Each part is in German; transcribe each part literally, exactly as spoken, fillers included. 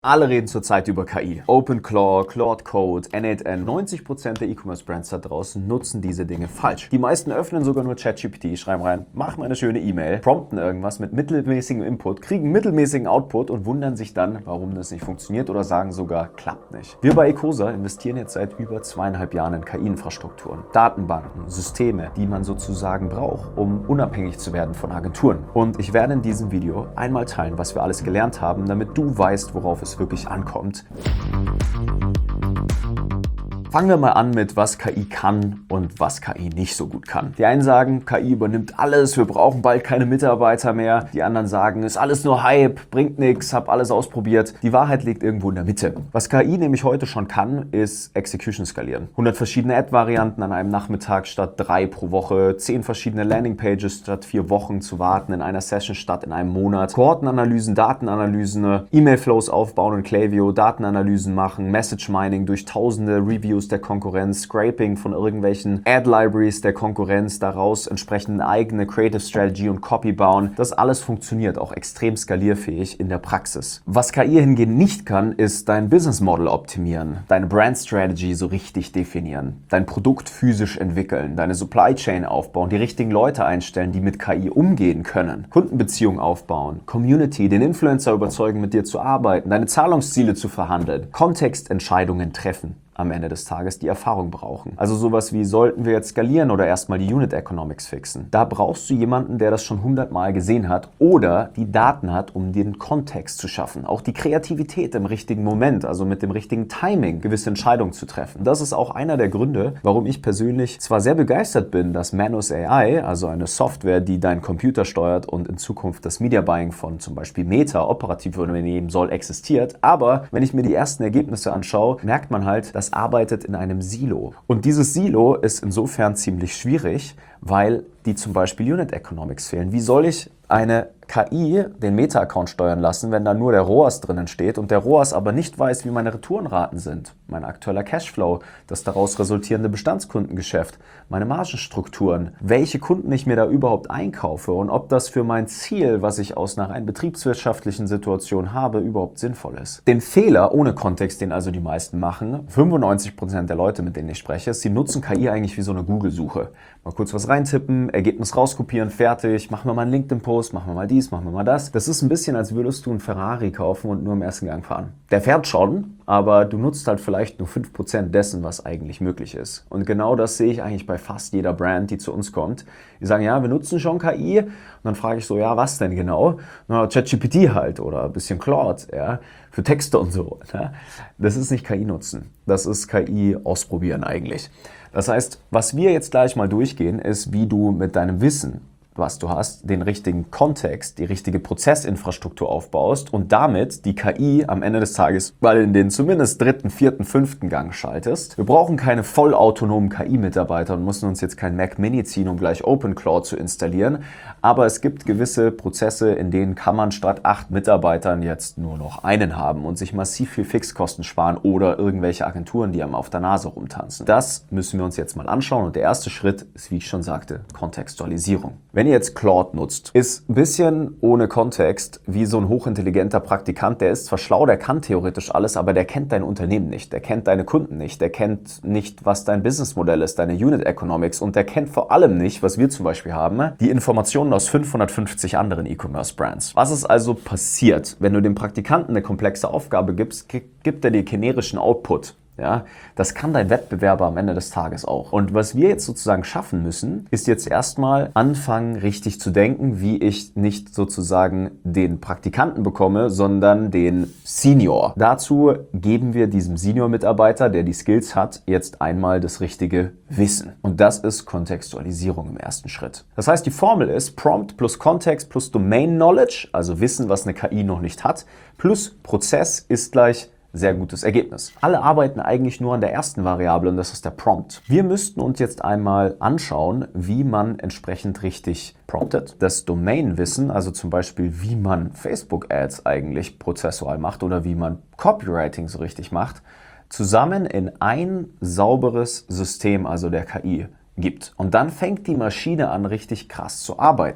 Alle reden zurzeit über K I. OpenClaw, Claude Code, N acht N. neunzig Prozent der E-Commerce-Brands da draußen nutzen diese Dinge falsch. Die meisten öffnen sogar nur ChatGPT, schreiben rein, mach mal eine schöne E-Mail, prompten irgendwas mit mittelmäßigem Input, kriegen mittelmäßigen Output und wundern sich dann, warum das nicht funktioniert oder sagen sogar, klappt nicht. Wir bei Ecosa investieren jetzt seit über zweieinhalb Jahren in K I-Infrastrukturen, Datenbanken, Systeme, die man sozusagen braucht, um unabhängig zu werden von Agenturen. Und ich werde in diesem Video einmal teilen, was wir alles gelernt haben, damit du weißt, worauf es wirklich ankommt. Fangen wir mal an mit, was K I kann und was K I nicht so gut kann. Die einen sagen, K I übernimmt alles, wir brauchen bald keine Mitarbeiter mehr. Die anderen sagen, ist alles nur Hype, bringt nichts, hab alles ausprobiert. Die Wahrheit liegt irgendwo in der Mitte. Was K I nämlich heute schon kann, ist Execution skalieren. hundert verschiedene Ad-Varianten an einem Nachmittag statt drei pro Woche, zehn verschiedene Landingpages statt vier Wochen zu warten in einer Session statt in einem Monat, Kohortenanalysen, Datenanalysen, E-Mail-Flows aufbauen in Klaviyo, Datenanalysen machen, Message-Mining durch tausende Reviews der Konkurrenz, Scraping von irgendwelchen Ad-Libraries der Konkurrenz, daraus entsprechend eine eigene Creative Strategy und Copy bauen. Das alles funktioniert auch extrem skalierfähig in der Praxis. Was K I hingegen nicht kann, ist dein Business Model optimieren, deine Brand Strategy so richtig definieren, dein Produkt physisch entwickeln, deine Supply Chain aufbauen, die richtigen Leute einstellen, die mit K I umgehen können, Kundenbeziehungen aufbauen, Community, den Influencer überzeugen, mit dir zu arbeiten, deine Zahlungsziele zu verhandeln, Kontextentscheidungen treffen. Am Ende des Tages die Erfahrung brauchen. Also sowas wie, sollten wir jetzt skalieren oder erstmal die Unit Economics fixen? Da brauchst du jemanden, der das schon hundertmal gesehen hat oder die Daten hat, um den Kontext zu schaffen. Auch die Kreativität im richtigen Moment, also mit dem richtigen Timing, gewisse Entscheidungen zu treffen. Das ist auch einer der Gründe, warum ich persönlich zwar sehr begeistert bin, dass Manus A I, also eine Software, die deinen Computer steuert und in Zukunft das Media Buying von zum Beispiel Meta operativ übernehmen soll, existiert. Aber wenn ich mir die ersten Ergebnisse anschaue, merkt man halt, dass arbeitet in einem Silo. Und dieses Silo ist insofern ziemlich schwierig, weil die zum Beispiel Unit Economics fehlen. Wie soll ich eine K I den Meta-Account steuern lassen, wenn da nur der R O A S drinnen steht und der R O A S aber nicht weiß, wie meine Retourenraten sind, mein aktueller Cashflow, das daraus resultierende Bestandskundengeschäft, meine Margenstrukturen, welche Kunden ich mir da überhaupt einkaufe und ob das für mein Ziel, was ich aus einer rein betriebswirtschaftlichen Situation habe, überhaupt sinnvoll ist. Den Fehler ohne Kontext, den also die meisten machen, fünfundneunzig Prozent der Leute, mit denen ich spreche, sie nutzen K I eigentlich wie so eine Google-Suche. Mal kurz was reintippen, Ergebnis rauskopieren, fertig, machen wir mal einen LinkedIn-Post, machen wir mal dies, machen wir mal das. Das ist ein bisschen, als würdest du einen Ferrari kaufen und nur im ersten Gang fahren. Der fährt schon, aber du nutzt halt vielleicht nur fünf Prozent dessen, was eigentlich möglich ist. Und genau das sehe ich eigentlich bei fast jeder Brand, die zu uns kommt. Die sagen, ja, wir nutzen schon K I. Und dann frage ich so, ja, was denn genau? Na, ChatGPT halt oder ein bisschen Claude, ja, für Texte und so. Ne? Das ist nicht K I nutzen. Das ist K I ausprobieren eigentlich. Das heißt, was wir jetzt gleich mal durchgehen, ist, wie du mit deinem Wissen, was du hast, den richtigen Kontext, die richtige Prozessinfrastruktur aufbaust und damit die K I am Ende des Tages mal in den zumindest dritten, vierten, fünften Gang schaltest. Wir brauchen keine vollautonomen K I-Mitarbeiter und müssen uns jetzt kein Mac Mini ziehen, um gleich OpenClaw zu installieren. Aber es gibt gewisse Prozesse, in denen kann man statt acht Mitarbeitern jetzt nur noch einen haben und sich massiv viel Fixkosten sparen oder irgendwelche Agenturen, die einem auf der Nase rumtanzen. Das müssen wir uns jetzt mal anschauen und der erste Schritt ist, wie ich schon sagte, Kontextualisierung. Wenn ihr jetzt Claude nutzt, ist ein bisschen ohne Kontext wie so ein hochintelligenter Praktikant, der ist zwar schlau, der kann theoretisch alles, aber der kennt dein Unternehmen nicht, der kennt deine Kunden nicht, der kennt nicht, was dein Businessmodell ist, deine Unit Economics und der kennt vor allem nicht, was wir zum Beispiel haben, die Informationen aus fünfhundertfünfzig anderen E-Commerce-Brands. Was ist also passiert, wenn du dem Praktikanten eine komplexe Aufgabe gibst, gibt er dir generischen Output. Ja, das kann dein Wettbewerber am Ende des Tages auch. Und was wir jetzt sozusagen schaffen müssen, ist jetzt erstmal anfangen, richtig zu denken, wie ich nicht sozusagen den Praktikanten bekomme, sondern den Senior. Dazu geben wir diesem Senior-Mitarbeiter, der die Skills hat, jetzt einmal das richtige Wissen. Und das ist Kontextualisierung im ersten Schritt. Das heißt, die Formel ist Prompt plus Kontext plus Domain Knowledge, also Wissen, was eine K I noch nicht hat, plus Prozess ist gleich sehr gutes Ergebnis. Alle arbeiten eigentlich nur an der ersten Variable und das ist der Prompt. Wir müssten uns jetzt einmal anschauen, wie man entsprechend richtig promptet. Das Domain-Wissen, also zum Beispiel, wie man Facebook-Ads eigentlich prozessual macht oder wie man Copywriting so richtig macht, zusammen in ein sauberes System, also der K I, gibt. Und dann fängt die Maschine an, richtig krass zu arbeiten.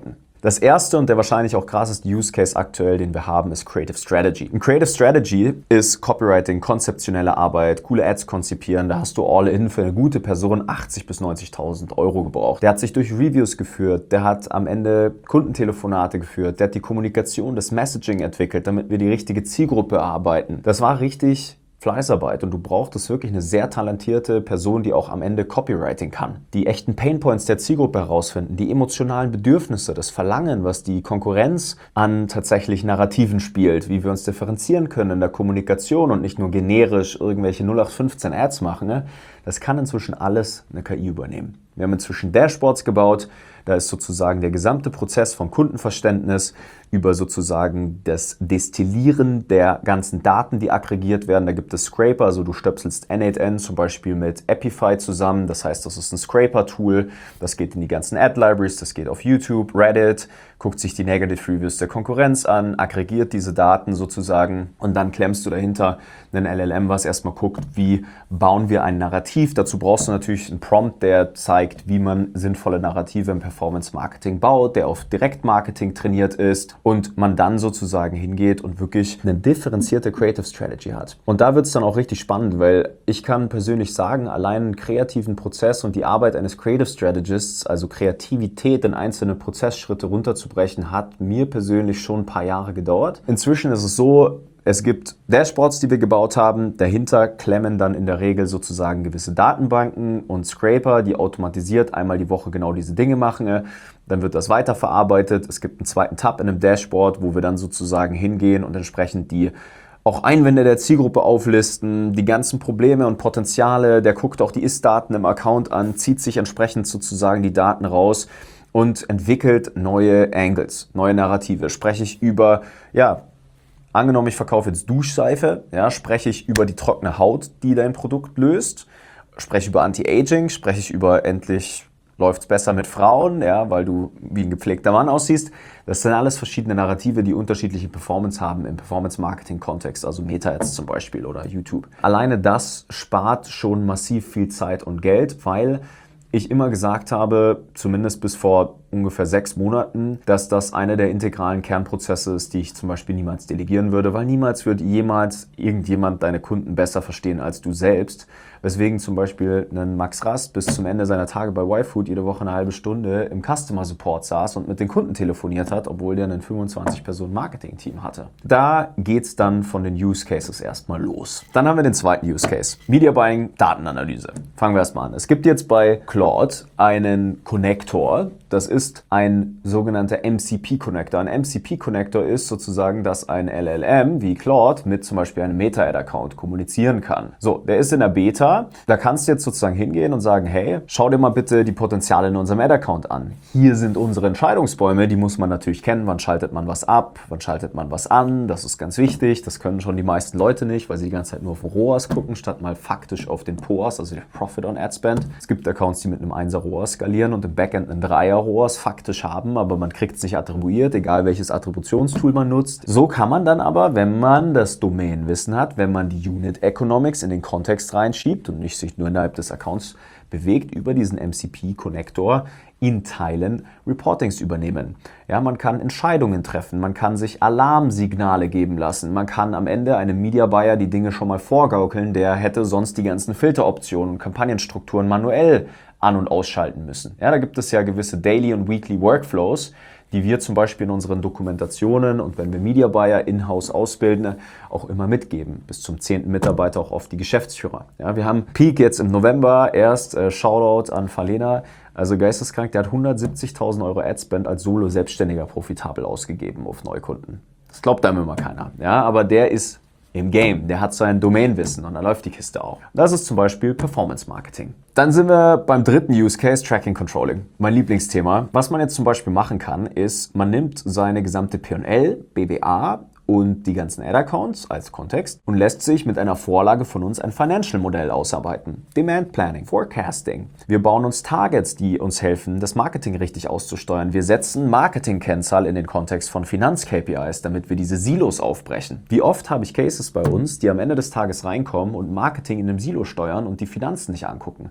Das erste und der wahrscheinlich auch krasseste Use Case aktuell, den wir haben, ist Creative Strategy. Ein Creative Strategy ist Copywriting, konzeptionelle Arbeit, coole Ads konzipieren. Da hast du all in für eine gute Person achtzigtausend bis neunzigtausend Euro gebraucht. Der hat sich durch Reviews geführt, der hat am Ende Kundentelefonate geführt, der hat die Kommunikation, das Messaging entwickelt, damit wir die richtige Zielgruppe erarbeiten. Das war richtig Fleißarbeit und du brauchtest wirklich eine sehr talentierte Person, die auch am Ende Copywriting kann. Die echten Painpoints der Zielgruppe herausfinden, die emotionalen Bedürfnisse, das Verlangen, was die Konkurrenz an tatsächlich Narrativen spielt, wie wir uns differenzieren können in der Kommunikation und nicht nur generisch irgendwelche null acht fünfzehn Ads machen. Ne? Das kann inzwischen alles eine K I übernehmen. Wir haben inzwischen Dashboards gebaut, da ist sozusagen der gesamte Prozess vom Kundenverständnis über sozusagen das Destillieren der ganzen Daten, die aggregiert werden. Da gibt es Scraper, also du stöpselst N acht N zum Beispiel mit Epify zusammen. Das heißt, das ist ein Scraper-Tool, das geht in die ganzen Ad-Libraries, das geht auf YouTube, Reddit, guckt sich die Negative Reviews der Konkurrenz an, aggregiert diese Daten sozusagen und dann klemmst du dahinter einen L L M, was erstmal guckt, wie bauen wir ein Narrativ. Dazu brauchst du natürlich einen Prompt, der zeigt, wie man sinnvolle Narrative im Performance-Marketing baut, der auf Direktmarketing trainiert ist und man dann sozusagen hingeht und wirklich eine differenzierte Creative Strategy hat. Und da wird es dann auch richtig spannend, weil ich kann persönlich sagen, allein einen kreativen Prozess und die Arbeit eines Creative Strategists, also Kreativität in einzelne Prozessschritte runterzubrechen, hat mir persönlich schon ein paar Jahre gedauert. Inzwischen ist es so, es gibt Dashboards, die wir gebaut haben. Dahinter klemmen dann in der Regel sozusagen gewisse Datenbanken und Scraper, die automatisiert einmal die Woche genau diese Dinge machen. Dann wird das weiterverarbeitet. Es gibt einen zweiten Tab in einem Dashboard, wo wir dann sozusagen hingehen und entsprechend die auch Einwände der Zielgruppe auflisten, die ganzen Probleme und Potenziale. Der guckt auch die Ist-Daten im Account an, zieht sich entsprechend sozusagen die Daten raus und entwickelt neue Angles, neue Narrative. Spreche ich über, ja, angenommen, ich verkaufe jetzt Duschseife, ja, spreche ich über die trockene Haut, die dein Produkt löst, spreche ich über Anti-Aging, spreche ich über endlich läuft es besser mit Frauen, ja, weil du wie ein gepflegter Mann aussiehst. Das sind alles verschiedene Narrative, die unterschiedliche Performance haben im Performance-Marketing-Kontext, also Meta-Ads zum Beispiel oder YouTube. Alleine das spart schon massiv viel Zeit und Geld, weil ich immer gesagt habe, zumindest bis vor ungefähr sechs Monaten, dass das einer der integralen Kernprozesse ist, die ich zum Beispiel niemals delegieren würde, weil niemals wird jemals irgendjemand deine Kunden besser verstehen als du selbst. Weswegen zum Beispiel ein Max Rast bis zum Ende seiner Tage bei YFood jede Woche eine halbe Stunde im Customer Support saß und mit den Kunden telefoniert hat, obwohl der ein fünfundzwanzig Personen Marketing-Team hatte. Da geht's dann von den Use Cases erstmal los. Dann haben wir den zweiten Use Case. Media Buying, Datenanalyse. Fangen wir erstmal an. Es gibt jetzt bei Claude einen Connector. Das ist ein sogenannter M C P-Connector. Ein M C P-Connector ist sozusagen, dass ein L L M wie Claude mit zum Beispiel einem Meta-Ad-Account kommunizieren kann. So, der ist in der Beta. Da kannst du jetzt sozusagen hingehen und sagen, hey, schau dir mal bitte die Potenziale in unserem Ad-Account an. Hier sind unsere Entscheidungsbäume, die muss man natürlich kennen. Wann schaltet man was ab? Wann schaltet man was an? Das ist ganz wichtig. Das können schon die meisten Leute nicht, weil sie die ganze Zeit nur auf den R O A S gucken, statt mal faktisch auf den P O A S, also der Profit on Ad Spend. Es gibt Accounts, die mit einem Einser R O A S skalieren und im Backend einen Dreier R O A S faktisch haben, aber man kriegt es nicht attribuiert, egal welches Attributionstool man nutzt. So kann man dann aber, wenn man das Domainwissen hat, wenn man die Unit Economics in den Kontext reinschiebt und nicht sich nur innerhalb des Accounts bewegt, über diesen M C P-Connector in Teilen Reportings übernehmen. Ja, man kann Entscheidungen treffen, man kann sich Alarmsignale geben lassen, man kann am Ende einem Media Buyer die Dinge schon mal vorgaukeln, der hätte sonst die ganzen Filteroptionen und Kampagnenstrukturen manuell an- und ausschalten müssen. Ja, da gibt es ja gewisse Daily- und Weekly Workflows, die wir zum Beispiel in unseren Dokumentationen und wenn wir Media Buyer in-house ausbilden, auch immer mitgeben. Bis zum zehnten Mitarbeiter auch oft die Geschäftsführer. Ja, wir haben Peak jetzt im November erst, äh, Shoutout an Falena, also geisteskrank, der hat hundertsiebzigtausend Euro Adspend als Solo-Selbstständiger profitabel ausgegeben auf Neukunden. Das glaubt einem immer keiner. Ja, aber der ist im Game, der hat sein Domainwissen und da läuft die Kiste auch. Das ist zum Beispiel Performance Marketing. Dann sind wir beim dritten Use Case, Tracking Controlling. Mein Lieblingsthema. Was man jetzt zum Beispiel machen kann, ist, man nimmt seine gesamte P und L, B W A und die ganzen Ad-Accounts als Kontext und lässt sich mit einer Vorlage von uns ein Financial-Modell ausarbeiten. Demand Planning, Forecasting. Wir bauen uns Targets, die uns helfen, das Marketing richtig auszusteuern. Wir setzen Marketing-Kennzahl in den Kontext von Finanz-K P Is, damit wir diese Silos aufbrechen. Wie oft habe ich Cases bei uns, die am Ende des Tages reinkommen und Marketing in einem Silo steuern und die Finanzen nicht angucken?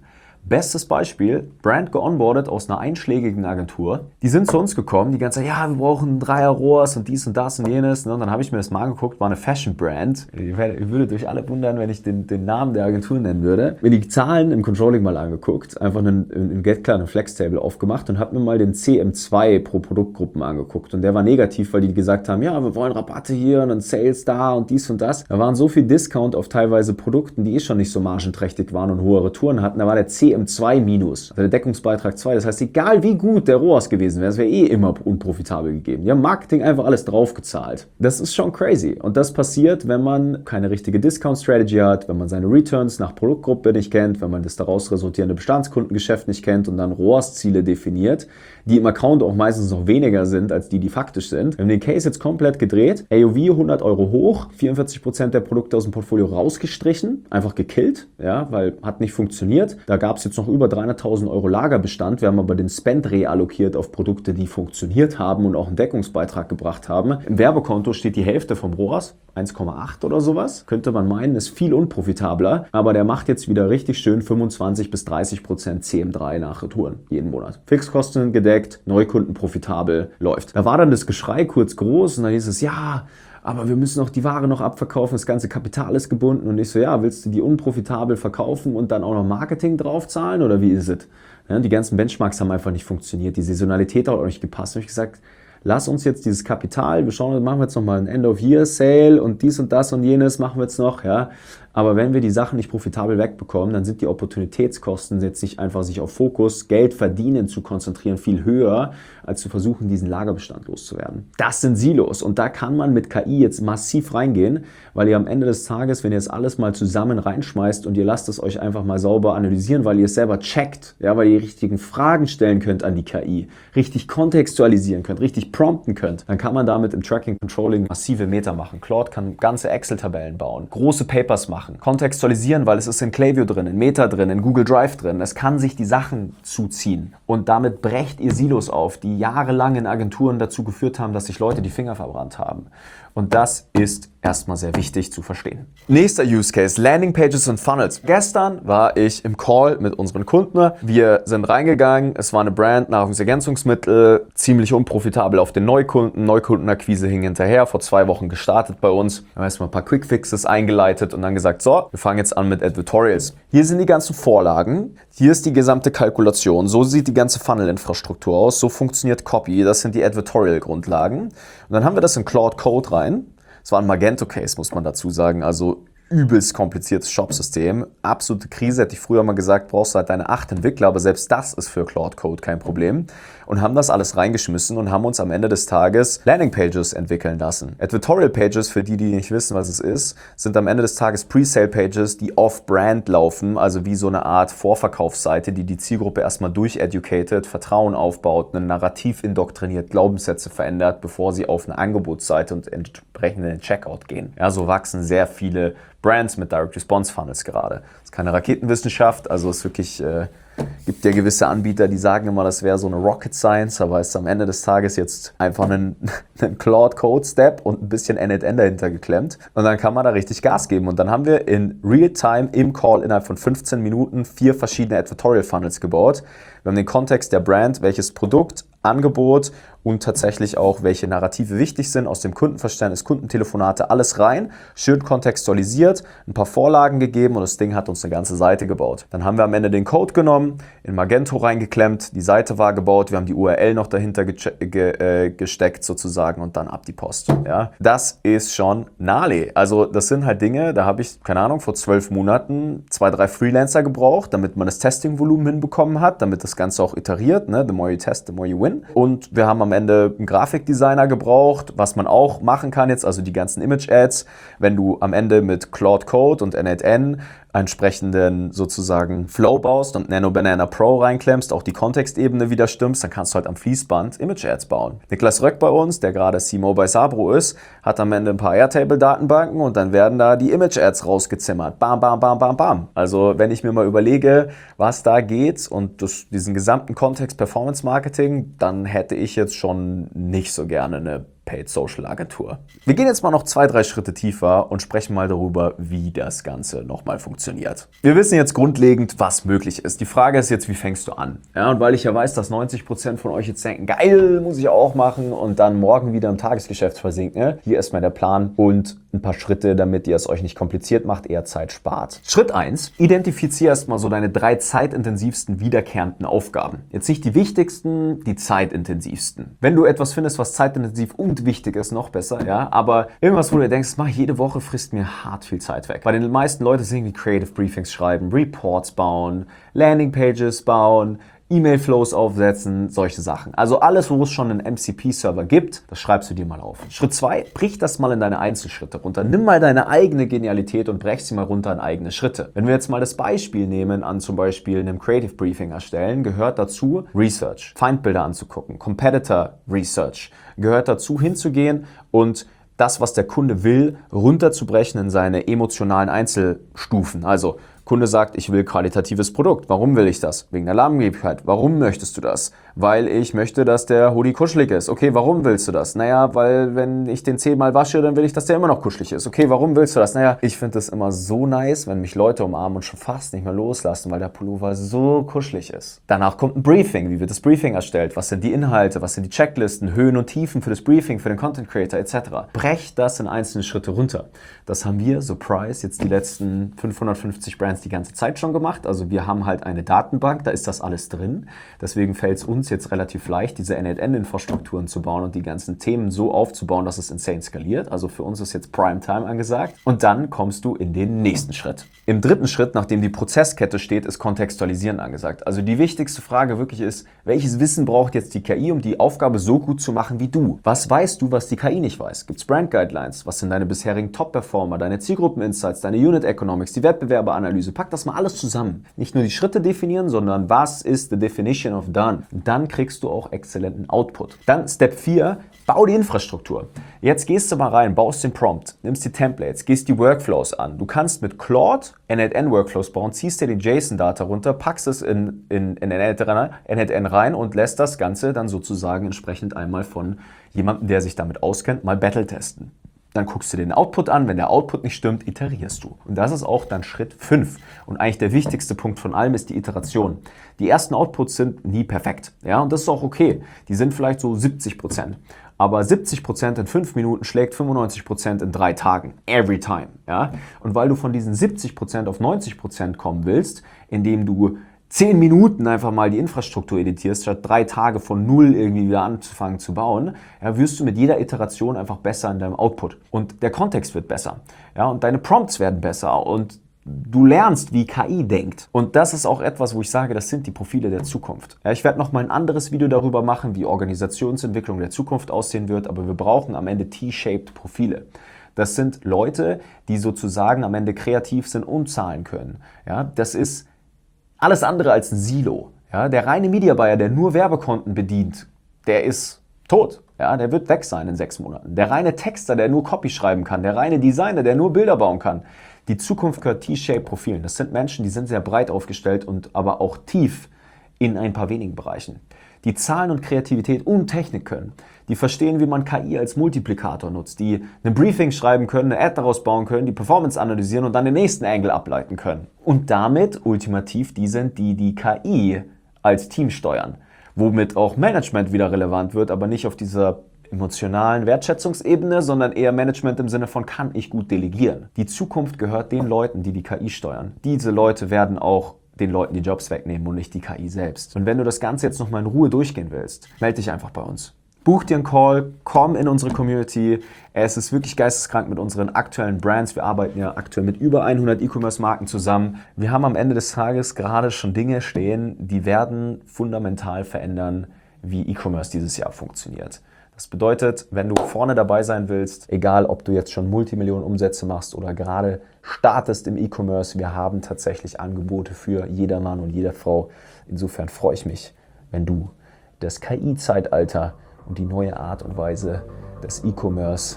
Bestes Beispiel, Brand geonboardet aus einer einschlägigen Agentur. Die sind zu uns gekommen, die ganze Zeit, ja, wir brauchen Dreier-Rohrs und dies und das und jenes. Und dann habe ich mir das mal angeguckt, war eine Fashion-Brand. Ich würde euch alle wundern, wenn ich den, den Namen der Agentur nennen würde. Mir die Zahlen im Controlling mal angeguckt, einfach einen, im GetCloud einen Flex-Table aufgemacht und habe mir mal den C M zwei pro Produktgruppen angeguckt. Und der war negativ, weil die gesagt haben, ja, wir wollen Rabatte hier und dann Sales da und dies und das. Da waren so viel Discount auf teilweise Produkten, die eh schon nicht so margenträchtig waren und hohe Retouren hatten. Da war der C M zwei minus, also der Deckungsbeitrag zwei. Das heißt, egal wie gut der R O A S gewesen wäre, es wäre eh immer unprofitabel gegeben. Die haben Marketing einfach alles draufgezahlt. Das ist schon crazy. Und das passiert, wenn man keine richtige Discount-Strategy hat, wenn man seine Returns nach Produktgruppe nicht kennt, wenn man das daraus resultierende Bestandskundengeschäft nicht kennt und dann R O A S-Ziele definiert, die im Account auch meistens noch weniger sind, als die, die faktisch sind. Wir haben den Case jetzt komplett gedreht. A O V hundert Euro hoch, vierundvierzig Prozent der Produkte aus dem Portfolio rausgestrichen, einfach gekillt, ja, weil hat nicht funktioniert. Da gab es jetzt noch über dreihunderttausend Euro Lagerbestand. Wir haben aber den Spend reallokiert auf Produkte, die funktioniert haben und auch einen Deckungsbeitrag gebracht haben. Im Werbekonto steht die Hälfte vom R O A S, eins Komma acht oder sowas. Könnte man meinen, ist viel unprofitabler, aber der macht jetzt wieder richtig schön fünfundzwanzig bis dreißig Prozent C M drei nach Retouren jeden Monat. Fixkosten gedeckt, Neukunden profitabel, läuft. Da war dann das Geschrei kurz groß und dann hieß es, ja, aber wir müssen auch die Ware noch abverkaufen, das ganze Kapital ist gebunden. Und ich so, ja, willst du die unprofitabel verkaufen und dann auch noch Marketing draufzahlen oder wie ist es? Ja, die ganzen Benchmarks haben einfach nicht funktioniert, die Saisonalität hat auch nicht gepasst. Und ich gesagt, lass uns jetzt dieses Kapital, wir schauen, machen wir jetzt nochmal ein End-of-Year-Sale und dies und das und jenes machen wir jetzt noch, ja. Aber wenn wir die Sachen nicht profitabel wegbekommen, dann sind die Opportunitätskosten jetzt nicht einfach sich auf Fokus, Geld verdienen zu konzentrieren, viel höher, als zu versuchen, diesen Lagerbestand loszuwerden. Das sind Silos und da kann man mit K I jetzt massiv reingehen, weil ihr am Ende des Tages, wenn ihr es alles mal zusammen reinschmeißt und ihr lasst es euch einfach mal sauber analysieren, weil ihr es selber checkt, ja, weil ihr die richtigen Fragen stellen könnt an die K I, richtig kontextualisieren könnt, richtig prompten könnt, dann kann man damit im Tracking Controlling massive Meter machen. Claude kann ganze Excel-Tabellen bauen, große Papers machen, kontextualisieren, weil es ist in Klaviyo drin, in Meta drin, in Google Drive drin. Es kann sich die Sachen zuziehen und damit brecht ihr Silos auf, die jahrelang in Agenturen dazu geführt haben, dass sich Leute die Finger verbrannt haben. Und das ist erstmal sehr wichtig zu verstehen. Nächster Use Case, Landingpages und Funnels. Gestern war ich im Call mit unseren Kunden. Wir sind reingegangen, es war eine Brand, Nahrungsergänzungsmittel, ziemlich unprofitabel auf den Neukunden. Neukundenakquise hing hinterher, vor zwei Wochen gestartet bei uns. Wir haben erstmal ein paar Quick-Fixes eingeleitet und dann gesagt, so, wir fangen jetzt an mit Advertorials. Hier sind die ganzen Vorlagen, hier ist die gesamte Kalkulation, so sieht die ganze Funnel-Infrastruktur aus, so funktioniert Copy, das sind die Advertorial-Grundlagen. Und dann haben wir das in Claude Code rein. Es war ein Magento-Case, muss man dazu sagen, also übelst kompliziertes Shop-System. Absolute Krise, hätte ich früher mal gesagt, brauchst du halt deine acht Entwickler, aber selbst das ist für Claude Code kein Problem. Und haben das alles reingeschmissen und haben uns am Ende des Tages Landing-Pages entwickeln lassen. Advertorial-Pages, für die, die nicht wissen, was es ist, sind am Ende des Tages Pre-Sale-Pages, die off-brand laufen, also wie so eine Art Vorverkaufsseite, die die Zielgruppe erstmal durcheducated, Vertrauen aufbaut, ein Narrativ indoktriniert, Glaubenssätze verändert, bevor sie auf eine Angebotsseite und entsprechend in den Checkout gehen. Ja, so wachsen sehr viele Brands mit Direct-Response-Funnels gerade. Das ist keine Raketenwissenschaft, also es ist wirklich... Äh, gibt ja gewisse Anbieter, die sagen immer, das wäre so eine Rocket Science, aber es ist am Ende des Tages jetzt einfach ein, ein Claude Code Step und ein bisschen N N N dahinter geklemmt und dann kann man da richtig Gas geben und dann haben wir in Real-Time im Call innerhalb von fünfzehn Minuten vier verschiedene Advertorial Funnels gebaut. Wir haben den Kontext der Brand, welches Produkt, Angebot und tatsächlich auch, welche Narrative wichtig sind, aus dem Kundenverständnis, Kundentelefonate, alles rein, schön kontextualisiert, ein paar Vorlagen gegeben und das Ding hat uns eine ganze Seite gebaut. Dann haben wir am Ende den Code genommen, in Magento reingeklemmt, die Seite war gebaut, wir haben die U R L noch dahinter ge ge äh, gesteckt sozusagen und dann ab die Post. Ja? Das ist schon gnarly. Also das sind halt Dinge, da habe ich, keine Ahnung, vor zwölf Monaten zwei, drei Freelancer gebraucht, damit man das Testing-Volumen hinbekommen hat, damit das Ganze auch iteriert, ne? The more you test, the more you win. Und wir haben am Ende einen Grafikdesigner gebraucht, was man auch machen kann jetzt, also die ganzen Image-Ads, wenn du am Ende mit Claude Code und N N N entsprechenden sozusagen Flow baust und Nano Banana Pro reinklemmst, auch die Kontextebene wieder stimmst, dann kannst du halt am Fließband Image-Ads bauen. Niklas Röck bei uns, der gerade C M O bei Sabro ist, hat am Ende ein paar Airtable-Datenbanken und dann werden da die Image-Ads rausgezimmert. Bam, bam, bam, bam, bam. Also wenn ich mir mal überlege, was da geht und das, diesen gesamten Kontext Performance-Marketing, dann hätte ich jetzt schon nicht so gerne eine Paid Social Agentur. Wir gehen jetzt mal noch zwei, drei Schritte tiefer und sprechen mal darüber, wie das Ganze nochmal funktioniert. Wir wissen jetzt grundlegend, was möglich ist. Die Frage ist jetzt, wie fängst du an? Ja, und weil ich ja weiß, dass neunzig Prozent von euch jetzt denken, geil, muss ich auch machen und dann morgen wieder im Tagesgeschäft versinken, hier ist mal der Plan und ein paar Schritte, damit ihr es euch nicht kompliziert macht, eher Zeit spart. Schritt eins, identifiziere erstmal so deine drei zeitintensivsten wiederkehrenden Aufgaben. Jetzt nicht die wichtigsten, die zeitintensivsten. Wenn du etwas findest, was zeitintensiv und wichtig ist, noch besser, ja, aber irgendwas, wo du denkst, mach jede Woche, frisst mir hart viel Zeit weg. Bei den meisten Leuten sind irgendwie Creative Briefings schreiben, Reports bauen, Landingpages bauen, E-Mail-Flows aufsetzen, solche Sachen. Also alles, wo es schon einen M C P-Server gibt, das schreibst du dir mal auf. Schritt zwei, brich das mal in deine Einzelschritte runter. Nimm mal deine eigene Genialität und brech sie mal runter in eigene Schritte. Wenn wir jetzt mal das Beispiel nehmen an zum Beispiel einem Creative Briefing erstellen, gehört dazu Research, Feindbilder anzugucken, Competitor Research, gehört dazu hinzugehen und das, was der Kunde will, runterzubrechen in seine emotionalen Einzelstufen. Also Kunde sagt, ich will qualitatives Produkt. Warum will ich das? Wegen der Lahmgebigkeit. Warum möchtest du das? Weil ich möchte, dass der Hoodie kuschelig ist. Okay, warum willst du das? Naja, weil wenn ich den zehnmal wasche, dann will ich, dass der immer noch kuschelig ist. Okay, warum willst du das? Naja, ich finde es immer so nice, wenn mich Leute umarmen und schon fast nicht mehr loslassen, weil der Pullover so kuschelig ist. Danach kommt ein Briefing. Wie wird das Briefing erstellt? Was sind die Inhalte? Was sind die Checklisten? Höhen und Tiefen für das Briefing, für den Content Creator et cetera. Brech das in einzelne Schritte runter. Das haben wir, surprise, jetzt die letzten fünfhundertfünfzig Brands die ganze Zeit schon gemacht. Also wir haben halt eine Datenbank, da ist das alles drin. Deswegen fällt es uns jetzt relativ leicht, diese N N N-Infrastrukturen zu bauen und die ganzen Themen so aufzubauen, dass es insane skaliert. Also für uns ist jetzt Primetime angesagt. Und dann kommst du in den nächsten Schritt. Im dritten Schritt, nachdem die Prozesskette steht, ist Kontextualisieren angesagt. Also die wichtigste Frage wirklich ist, welches Wissen braucht jetzt die K I, um die Aufgabe so gut zu machen wie du? Was weißt du, was die K I nicht weiß? Gibt es Brand Guidelines? Was sind deine bisherigen Top-Performer, deine Zielgruppen-Insights, deine Unit Economics, die Wettbewerberanalyse? Pack das mal alles zusammen. Nicht nur die Schritte definieren, sondern was ist the definition of done? Dann kriegst du auch exzellenten Output. Dann Step vier, bau die Infrastruktur. Jetzt gehst du mal rein, baust den Prompt, nimmst die Templates, gehst die Workflows an. Du kannst mit Claude N N N-Workflows bauen, ziehst dir die JSON-Data runter, packst es in, in, in N N N rein und lässt das Ganze dann sozusagen entsprechend einmal von jemandem, der sich damit auskennt, mal Battle testen. Dann guckst du den Output an, wenn der Output nicht stimmt, iterierst du. Und das ist auch dann Schritt fünf. Und eigentlich der wichtigste Punkt von allem ist die Iteration. Die ersten Outputs sind nie perfekt. Ja, und das ist auch okay. Die sind vielleicht so siebzig Prozent. Aber siebzig Prozent in fünf Minuten schlägt fünfundneunzig Prozent in drei Tagen. Every time. Ja? Und weil du von diesen siebzig Prozent auf neunzig Prozent kommen willst, indem du zehn Minuten einfach mal die Infrastruktur editierst, statt drei Tage von null irgendwie wieder anzufangen zu bauen, ja, wirst du mit jeder Iteration einfach besser in deinem Output. Und der Kontext wird besser. Ja, und deine Prompts werden besser und du lernst, wie K I denkt. Und das ist auch etwas, wo ich sage, das sind die Profile der Zukunft. Ja, ich werde noch mal ein anderes Video darüber machen, wie Organisationsentwicklung der Zukunft aussehen wird, aber wir brauchen am Ende T-shaped Profile. Das sind Leute, die sozusagen am Ende kreativ sind und zahlen können. Ja, das ist alles andere als ein Silo. Ja, der reine Media Buyer, der nur Werbekonten bedient, der ist tot. Ja, der wird weg sein in sechs Monaten. Der reine Texter, der nur Copy schreiben kann, der reine Designer, der nur Bilder bauen kann. Die Zukunft gehört T-shaped Profilen. Das sind Menschen, die sind sehr breit aufgestellt und aber auch tief in ein paar wenigen Bereichen. Die Zahlen und Kreativität und Technik können. Die verstehen, wie man K I als Multiplikator nutzt, die ein Briefing schreiben können, eine Ad daraus bauen können, die Performance analysieren und dann den nächsten Angle ableiten können. Und damit ultimativ die sind, die die K I als Team steuern. Womit auch Management wieder relevant wird, aber nicht auf dieser emotionalen Wertschätzungsebene, sondern eher Management im Sinne von, kann ich gut delegieren. Die Zukunft gehört den Leuten, die die K I steuern. Diese Leute werden auch den Leuten die Jobs wegnehmen und nicht die K I selbst. Und wenn du das Ganze jetzt nochmal in Ruhe durchgehen willst, melde dich einfach bei uns. Buch dir einen Call, komm in unsere Community. Es ist wirklich geisteskrank mit unseren aktuellen Brands. Wir arbeiten ja aktuell mit über hundert E-Commerce-Marken zusammen. Wir haben am Ende des Tages gerade schon Dinge stehen, die werden fundamental verändern, wie E-Commerce dieses Jahr funktioniert. Das bedeutet, wenn du vorne dabei sein willst, egal ob du jetzt schon Multimillionen Umsätze machst oder gerade startest im E-Commerce, wir haben tatsächlich Angebote für jeder Mann und jede Frau. Insofern freue ich mich, wenn du das K I-Zeitalter und die neue Art und Weise des E-Commerce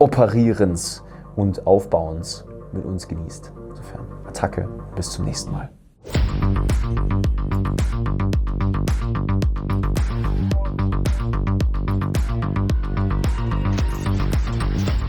Operierens und Aufbauens mit uns genießt. Insofern Attacke, bis zum nächsten Mal.